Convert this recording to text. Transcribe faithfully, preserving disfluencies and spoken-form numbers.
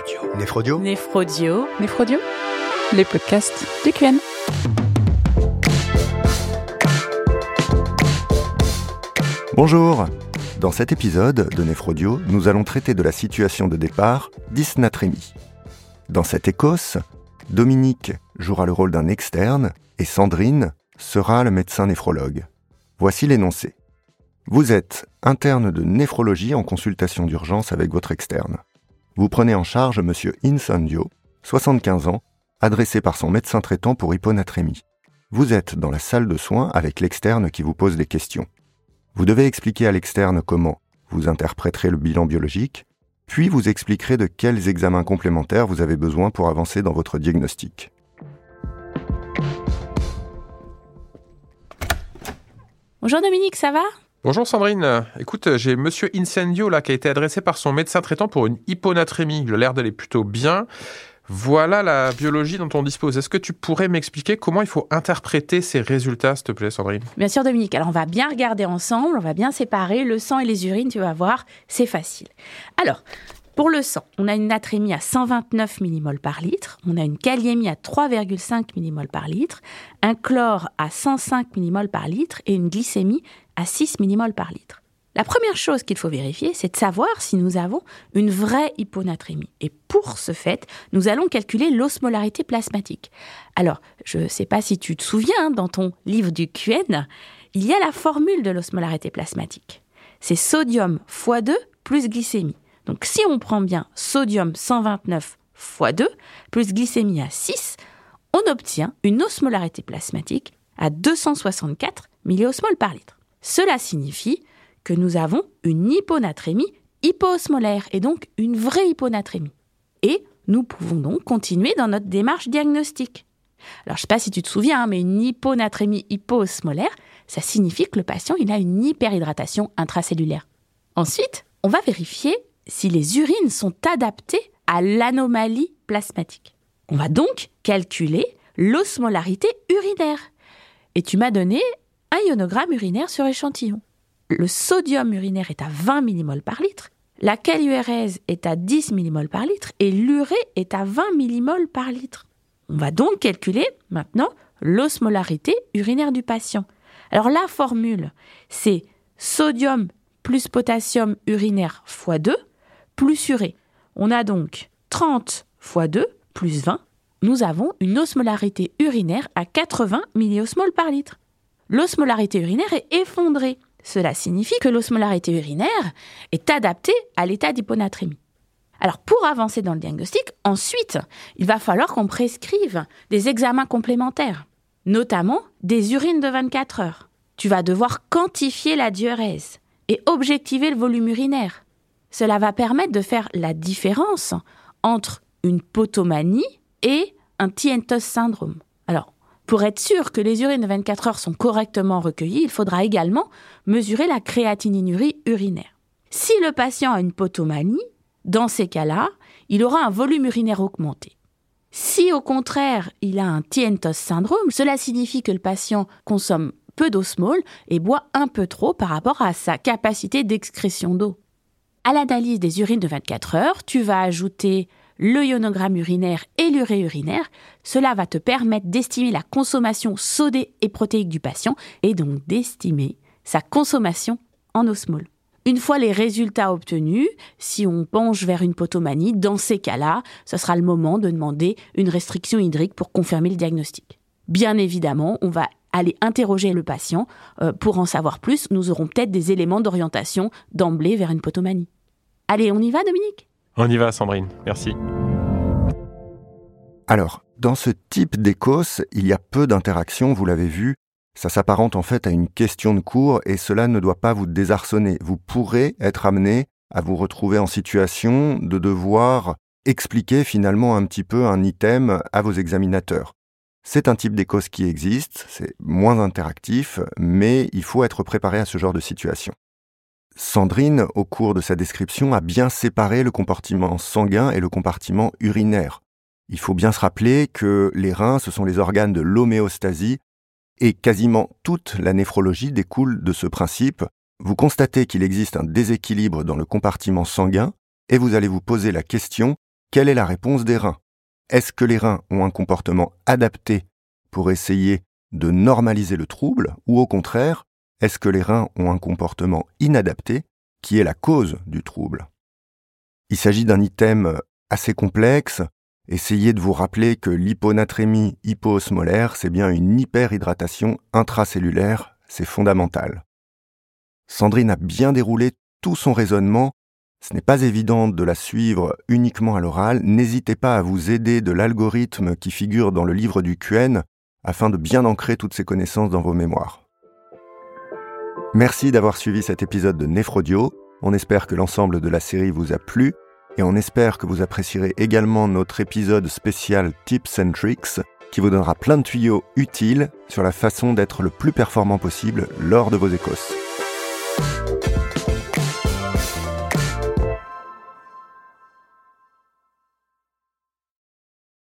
Néphrodio. Néphrodio. Néphrodio. Néphrodio. Les podcasts du Q N. Bonjour. Dans cet épisode de Néphrodio, nous allons traiter de la situation de départ dysnatrémie. Dans cette écosse, Dominique jouera le rôle d'un externe et Sandrine sera le médecin néphrologue. Voici l'énoncé. Vous êtes interne de néphrologie en consultation d'urgence avec votre externe. Vous prenez en charge monsieur Incendio, soixante-quinze ans, adressé par son médecin traitant pour hyponatrémie. Vous êtes dans la salle de soins avec l'externe qui vous pose des questions. Vous devez expliquer à l'externe comment vous interpréterez le bilan biologique, puis vous expliquerez de quels examens complémentaires vous avez besoin pour avancer dans votre diagnostic. Bonjour Dominique, ça va ? Bonjour Sandrine. Écoute, j'ai monsieur Incendio là, qui a été adressé par son médecin traitant pour une hyponatrémie. Il a l'air d'aller plutôt bien. Voilà la biologie dont on dispose. Est-ce que tu pourrais m'expliquer comment il faut interpréter ces résultats, s'il te plaît, Sandrine ? Bien sûr, Dominique. Alors, on va bien regarder ensemble, on va bien séparer le sang et les urines, tu vas voir, c'est facile. Alors, pour le sang, on a une natrémie à cent vingt-neuf millimoles par litre, on a une kaliémie à trois virgule cinq millimoles par litre, un chlore à cent cinq millimoles par litre et une glycémie à six millimoles par litre. La première chose qu'il faut vérifier, c'est de savoir si nous avons une vraie hyponatrémie. Et pour ce fait, nous allons calculer l'osmolarité plasmatique. Alors, je ne sais pas si tu te souviens, dans ton livre du Q N, il y a la formule de l'osmolarité plasmatique. C'est sodium fois deux plus glycémie. Donc, si on prend bien sodium cent vingt-neuf fois deux plus glycémie à six, on obtient une osmolarité plasmatique à deux cent soixante-quatre milliosmoles par litre. Cela signifie que nous avons une hyponatrémie hypoosmolaire et donc une vraie hyponatrémie. Et nous pouvons donc continuer dans notre démarche diagnostique. Alors, je ne sais pas si tu te souviens, mais une hyponatrémie hypoosmolaire, ça signifie que le patient il a une hyperhydratation intracellulaire. Ensuite, on va vérifier si les urines sont adaptées à l'anomalie plasmatique. On va donc calculer l'osmolarité urinaire. Et tu m'as donné un ionogramme urinaire sur échantillon. Le sodium urinaire est à vingt millimoles par litre, la kaliurèse est à dix millimoles par litre et l'urée est à vingt millimoles par litre. On va donc calculer maintenant l'osmolarité urinaire du patient. Alors la formule, c'est sodium plus potassium urinaire fois deux plus urée. On a donc trente fois deux plus vingt. Nous avons une osmolarité urinaire à quatre-vingts milliosmoles par litre. L'osmolarité urinaire est effondrée. Cela signifie que l'osmolarité urinaire est adaptée à l'état d'hyponatrémie. Alors, pour avancer dans le diagnostic, ensuite, il va falloir qu'on prescrive des examens complémentaires, notamment des urines de vingt-quatre heures. Tu vas devoir quantifier la diurèse et objectiver le volume urinaire. Cela va permettre de faire la différence entre une potomanie et un Tientos syndrome. Alors, pour être sûr que les urines de vingt-quatre heures sont correctement recueillies, il faudra également mesurer la créatininurie urinaire. Si le patient a une potomanie, dans ces cas-là, il aura un volume urinaire augmenté. Si au contraire, il a un Tientos syndrome, cela signifie que le patient consomme peu d'osmole et boit un peu trop par rapport à sa capacité d'excrétion d'eau. À l'analyse des urines de vingt-quatre heures, tu vas ajouter le ionogramme urinaire et l'urée urinaire. Cela va te permettre d'estimer la consommation sodée et protéique du patient et donc d'estimer sa consommation en osmole. Une fois les résultats obtenus, si on penche vers une potomanie, dans ces cas-là, ce sera le moment de demander une restriction hydrique pour confirmer le diagnostic. Bien évidemment, on va aller interroger le patient euh, pour en savoir plus. Nous aurons peut-être des éléments d'orientation d'emblée vers une potomanie. Allez, on y va, Dominique ? On y va, Sandrine. Merci. Alors, dans ce type d'écosse, il y a peu d'interactions, vous l'avez vu. Ça s'apparente en fait à une question de cours et cela ne doit pas vous désarçonner. Vous pourrez être amené à vous retrouver en situation de devoir expliquer finalement un petit peu un item à vos examinateurs. C'est un type d'écosse qui existe, c'est moins interactif, mais il faut être préparé à ce genre de situation. Sandrine, au cours de sa description, a bien séparé le compartiment sanguin et le compartiment urinaire. Il faut bien se rappeler que les reins, ce sont les organes de l'homéostasie et quasiment toute la néphrologie découle de ce principe. Vous constatez qu'il existe un déséquilibre dans le compartiment sanguin et vous allez vous poser la question quelle est la réponse des reins? Est-ce que les reins ont un comportement adapté pour essayer de normaliser le trouble, ou au contraire, est-ce que les reins ont un comportement inadapté qui est la cause du trouble? Il s'agit d'un item assez complexe. Essayez de vous rappeler que l'hyponatrémie hypoosmolaire, c'est bien une hyperhydratation intracellulaire, c'est fondamental. Sandrine a bien déroulé tout son raisonnement. Ce n'est pas évident de la suivre uniquement à l'oral. N'hésitez pas à vous aider de l'algorithme qui figure dans le livre du Q N afin de bien ancrer toutes ces connaissances dans vos mémoires. Merci d'avoir suivi cet épisode de Néphrodio. On espère que l'ensemble de la série vous a plu et on espère que vous apprécierez également notre épisode spécial Tips and Tricks qui vous donnera plein de tuyaux utiles sur la façon d'être le plus performant possible lors de vos écosses.